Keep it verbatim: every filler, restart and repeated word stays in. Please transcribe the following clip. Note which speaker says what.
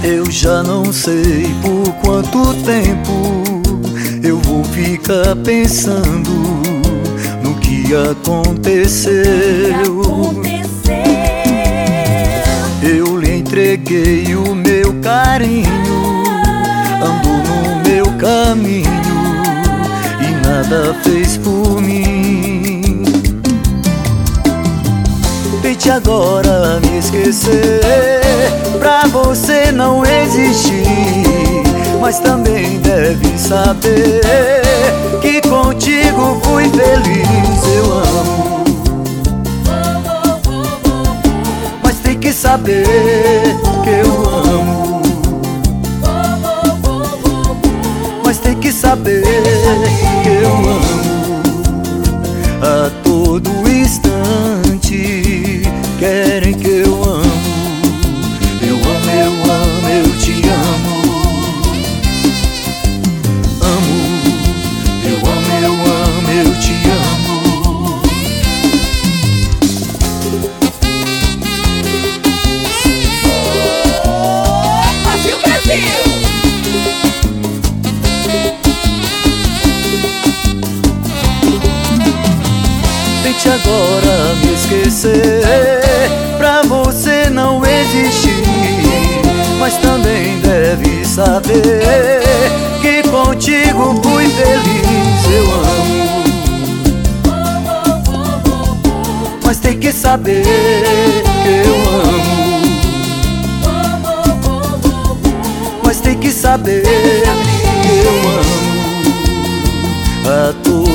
Speaker 1: Eu já não sei por quanto tempo eu vou ficar pensando no que aconteceu. Eu lhe entreguei o meu carinho, andou no meu caminho e nada fez por mim. Tente agora me esquecer, pra você não existir, mas também deve saber que contigo fui feliz. Eu amo, mas tem que saber que eu amo, mas tem que saber que eu amo. A todo instante querem que eu amo. Eu amo, eu amo, eu te amo. Amo, eu amo, eu amo, eu te amo.
Speaker 2: Brasil, Brasil!
Speaker 1: Tente agora me esquecer, pra você não existir, mas também deve saber que contigo fui feliz. Eu amo, mas tem que saber que eu amo, mas tem que saber que eu amo. A tua